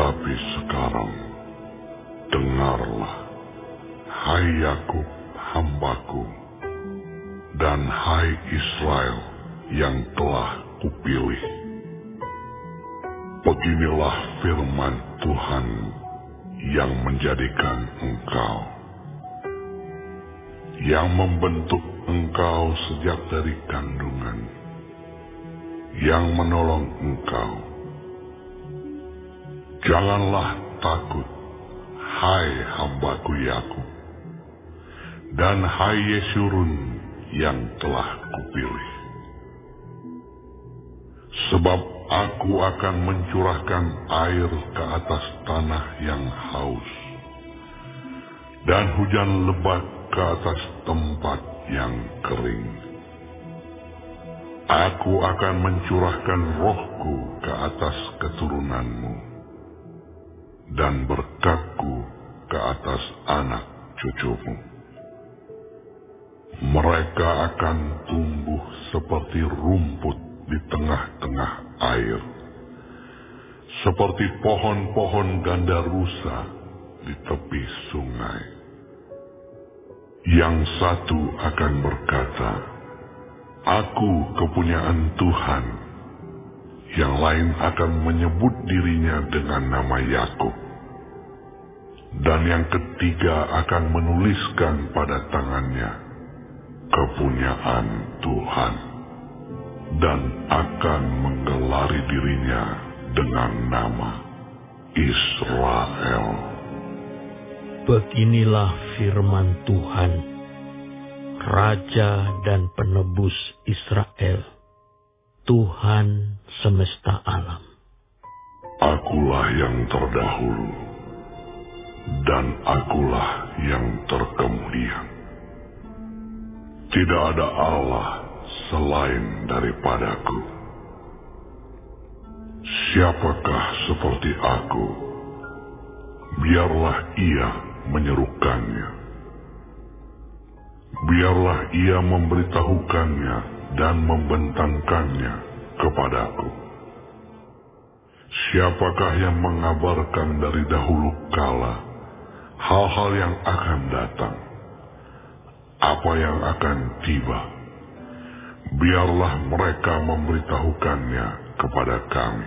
Tetapi sekarang, dengarlah, hai Yakub hambaku, dan hai Israel yang telah kupilih. Beginilah firman Tuhan yang menjadikan engkau, yang membentuk engkau sejak dari kandungan, yang menolong engkau. Janganlah takut, hai hambaku Yakub, dan hai Yesurun yang telah kupilih. Sebab aku akan mencurahkan air ke atas tanah yang haus, dan hujan lebat ke atas tempat yang kering. Aku akan mencurahkan rohku ke atas keturunanmu, dan berkat-Ku ke atas anak cucumu. Mereka akan tumbuh seperti rumput di tengah-tengah air, seperti pohon-pohon gandarusa di tepi sungai. Yang satu akan berkata, "Aku kepunyaan Tuhan." Yang lain akan menyebut dirinya dengan nama Yakub. Dan yang ketiga akan menuliskan pada tangannya, "Kepunyaan Tuhan," dan akan menggelari dirinya dengan nama Israel. Beginilah firman Tuhan, Raja dan Penebus Israel, Tuhan semesta alam. Akulah yang terdahulu, dan akulah yang terkemudian. Tidak ada Allah selain daripadaku. Siapakah seperti aku? Biarlah ia menyerukannya. Biarlah ia memberitahukannya dan membentangkannya kepadaku. Siapakah yang mengabarkan dari dahulu kala hal-hal yang akan datang, apa yang akan tiba? Biarlah mereka memberitahukannya kepada kami.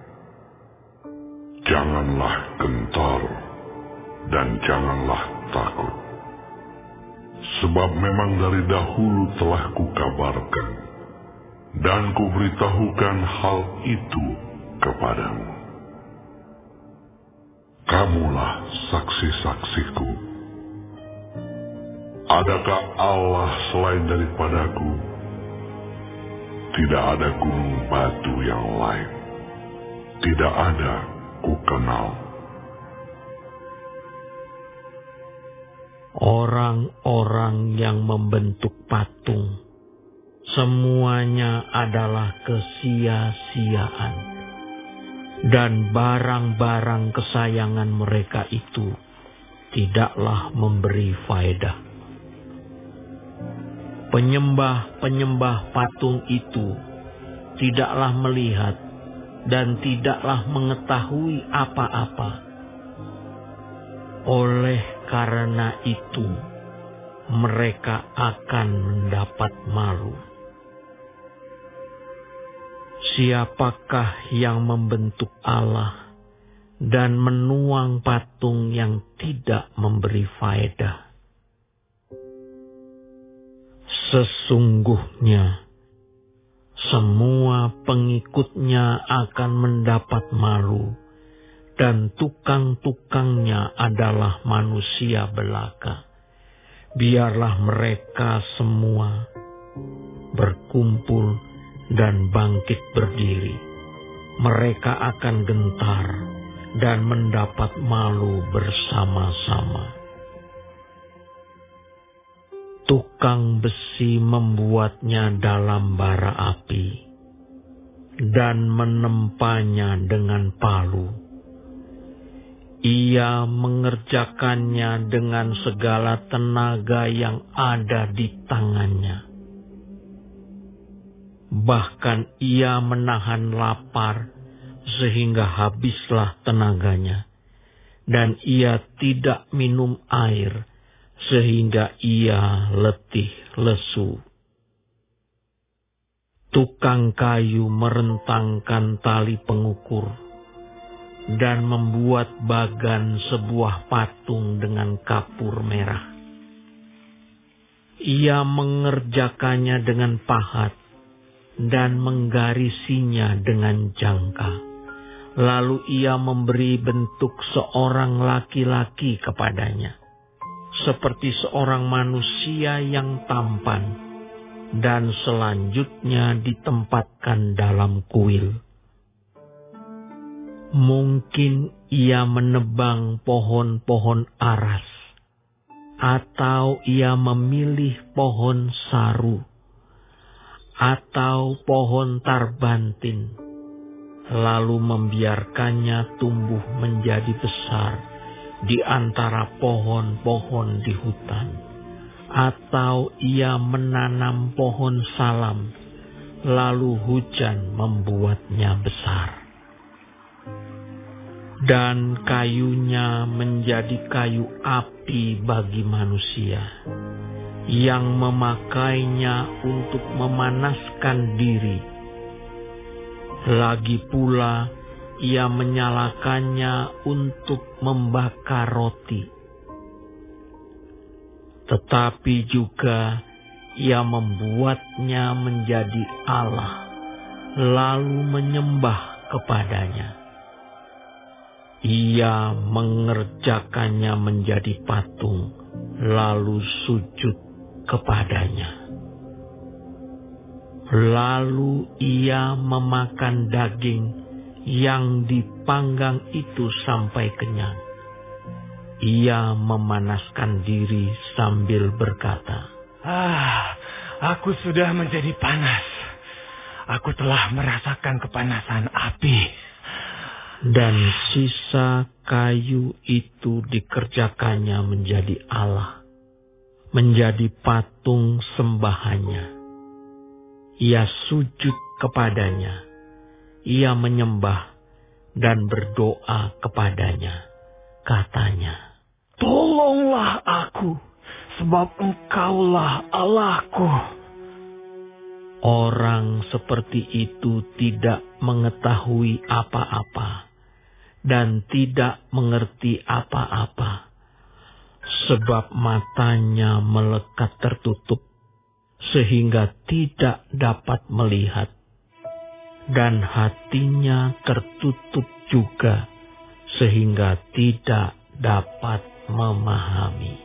Janganlah gentar dan janganlah takut, sebab memang dari dahulu telah kukabarkan dan kuberitahukan hal itu kepadamu. Kamulah saksi-saksiku. Adakah Allah selain daripadaku? Tidak ada gunung batu yang lain. Tidak ada kukenal. Orang-orang yang membentuk patung, semuanya adalah kesia-siaan, dan barang-barang kesayangan mereka itu tidaklah memberi faedah. Penyembah-penyembah patung itu tidaklah melihat dan tidaklah mengetahui apa-apa. Oleh karena itu, mereka akan mendapat malu. Siapakah yang membentuk Allah dan menuang patung yang tidak memberi faedah? Sesungguhnya, semua pengikutnya akan mendapat malu, dan tukang-tukangnya adalah manusia belaka. Biarlah mereka semua berkumpul dan bangkit berdiri. Mereka akan gentar dan mendapat malu bersama-sama. Tukang besi membuatnya dalam bara api dan menempanya dengan palu. Ia mengerjakannya dengan segala tenaga yang ada di tangannya. Bahkan ia menahan lapar sehingga habislah tenaganya, dan ia tidak minum air sehingga ia letih lesu. Tukang kayu merentangkan tali pengukur dan membuat bagan sebuah patung dengan kapur merah. Ia mengerjakannya dengan pahat dan menggarisinya dengan jangka. Lalu ia memberi bentuk seorang laki-laki kepadanya, seperti seorang manusia yang tampan, dan selanjutnya ditempatkan dalam kuil. Mungkin ia menebang pohon-pohon aras, atau ia memilih pohon saru, atau pohon tarbantin, lalu membiarkannya tumbuh menjadi besar di antara pohon-pohon di hutan. Atau ia menanam pohon salam, lalu hujan membuatnya besar. Dan kayunya menjadi kayu api bagi manusia, yang memakainya untuk memanaskan diri. Lagi pula ia menyalakannya untuk membakar roti. Tetapi juga ia membuatnya menjadi Allah, lalu menyembah kepadanya. Ia mengerjakannya menjadi patung, lalu sujud kepadanya. Lalu ia memakan daging yang dipanggang itu sampai kenyang. Ia memanaskan diri sambil berkata, Aku sudah menjadi panas. Aku telah merasakan kepanasan api. Dan sisa kayu itu dikerjakannya menjadi Allah, menjadi patung sembahannya. Ia sujud kepadanya, ia menyembah dan berdoa kepadanya. Katanya, Tolonglah aku, sebab Engkaulah Allahku. Orang seperti itu tidak mengetahui apa-apa dan tidak mengerti apa-apa, sebab matanya melekat tertutup, sehingga tidak dapat melihat, dan hatinya tertutup juga, sehingga tidak dapat memahami.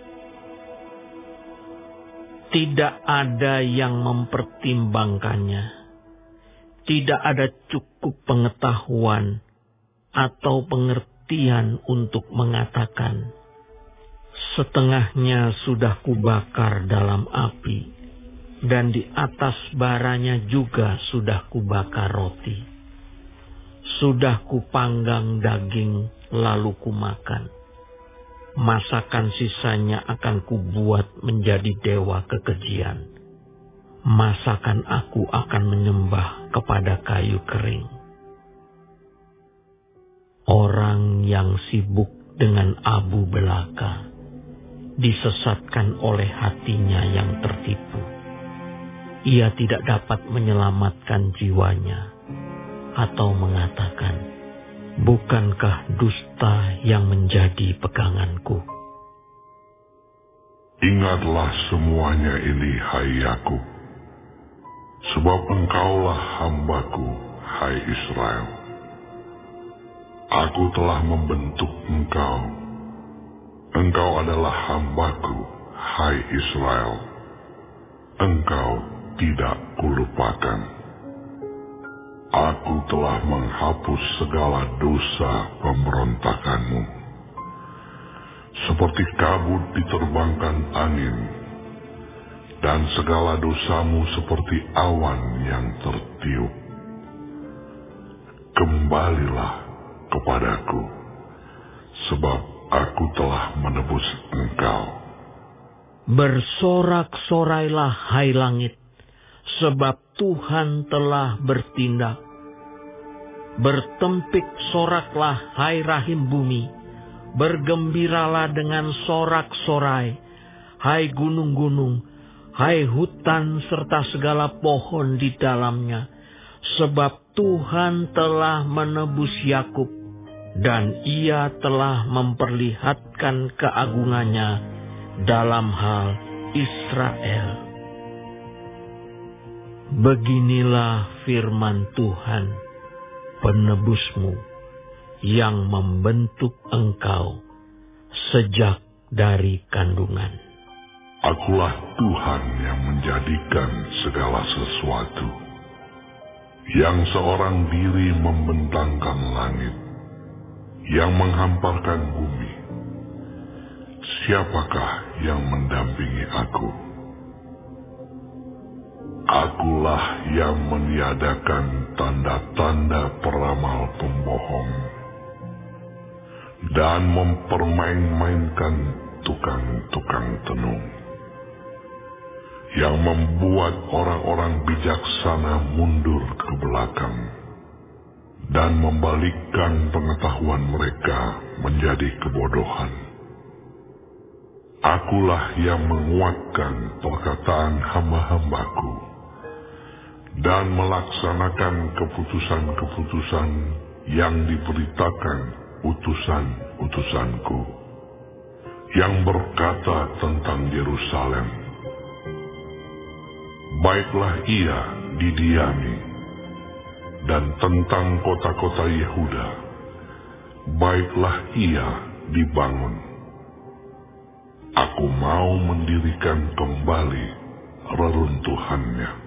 Tidak ada yang mempertimbangkannya, tidak ada cukup pengetahuan atau pengertian untuk mengatakan, setengahnya sudah kubakar dalam api, dan di atas baranya juga sudah kubakar roti. Sudah kupanggang daging, lalu kumakan. Masakan sisanya akan kubuat menjadi dewa kekejian. Masakan aku akan menyembah kepada kayu kering. Orang yang sibuk dengan abu belaka disesatkan oleh hatinya yang tertipu. Ia tidak dapat menyelamatkan jiwanya, atau mengatakan, bukankah dusta yang menjadi peganganku? Ingatlah semuanya ini, hai Yakub, sebab engkaulah hambaku, hai Israel. Aku telah membentuk engkau. Engkau adalah hambaku, hai Israel. Engkau tidak kulupakan. Aku telah menghapus segala dosa pemberontakanmu. Seperti kabut diterbangkan angin, dan segala dosamu seperti awan yang tertiup. Kembalilah kepadaku, sebab aku telah menebus engkau. Bersorak-sorailah, hai langit, sebab Tuhan telah bertindak. Bertempik soraklah, hai rahim bumi, bergembiralah dengan sorak-sorai, hai gunung-gunung, hai hutan serta segala pohon di dalamnya, sebab Tuhan telah menebus Yakub, dan Ia telah memperlihatkan keagungannya dalam hal Israel. Beginilah firman Tuhan, penebusmu, yang membentuk engkau sejak dari kandungan. Akulah Tuhan yang menjadikan segala sesuatu, yang seorang diri membentangkan langit, yang menghamparkan bumi. Siapakah yang mendampingi aku? Akulah yang meniadakan tanda-tanda peramal pembohong dan mempermain-mainkan tukang-tukang tenung, yang membuat orang-orang bijaksana mundur ke belakang dan membalikkan pengetahuan mereka menjadi kebodohan. Akulah yang menguatkan perkataan hamba-hambaku dan melaksanakan keputusan-keputusan yang diberitakan utusan-utusanku, yang berkata tentang Yerusalem, baiklah ia didiami, dan tentang kota-kota Yehuda, baiklah ia dibangun. Aku mau mendirikan kembali reruntuhannya.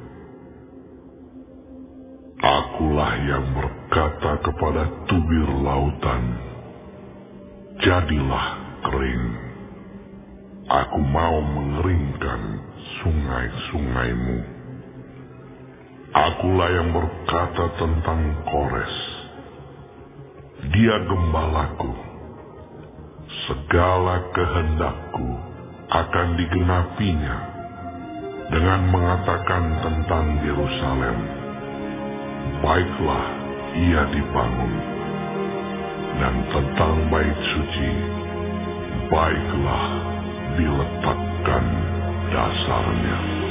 Akulah yang berkata kepada tubir lautan, jadilah kering. Aku mau mengeringkan sungai-sungaimu. Akulah yang berkata tentang Kores, dia gembalaku. Segala kehendakku akan digenapinya dengan mengatakan tentang Yerusalem, baiklah ia dibangun, dan tentang bait suci, baiklah diletakkan dasarnya.